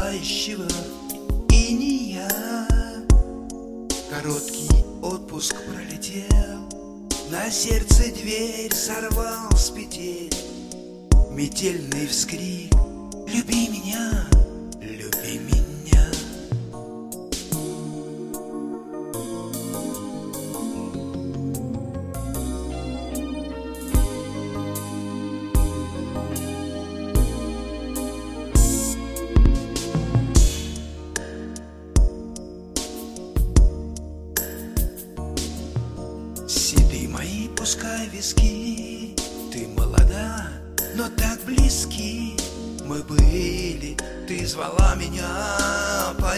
тающего иния. Короткий отпуск пролетел, на сердце дверь сорвал с петель. Метельный вскрик: люби меня, люби меня. Седые мои, пускай виски, ты молода, но так близки мы были. Ты звала меня по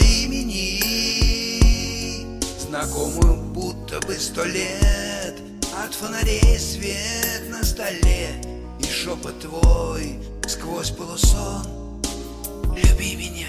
имени, знакомую будто бы 100 лет. От фонарей свет на столе и шепот твой сквозь полусон: люби меня.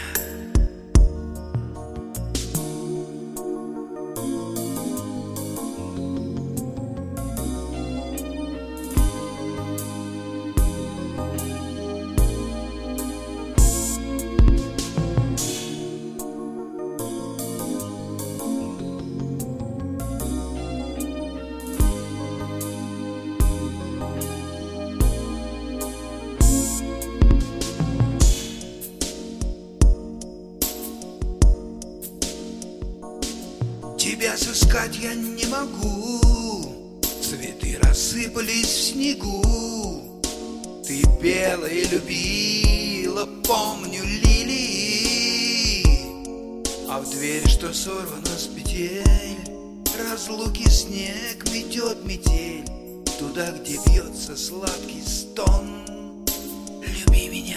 Тебя сыскать я не могу, цветы рассыпались в снегу. Ты пела и любила, помню, лилии, а в дверь, что сорвана с петель, разлуки снег метет метель. Туда, где бьется сладкий стон: люби меня.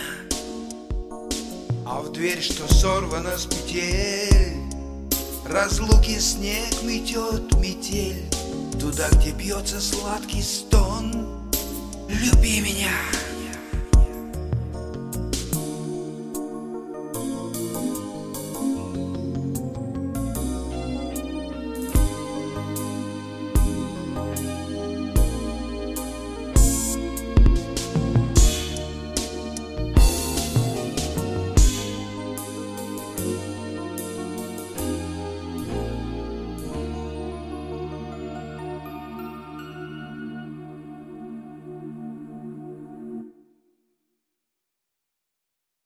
А в дверь, что сорвана с петель, разлуки снег метет метель. Туда, где бьется сладкий стон: люби меня.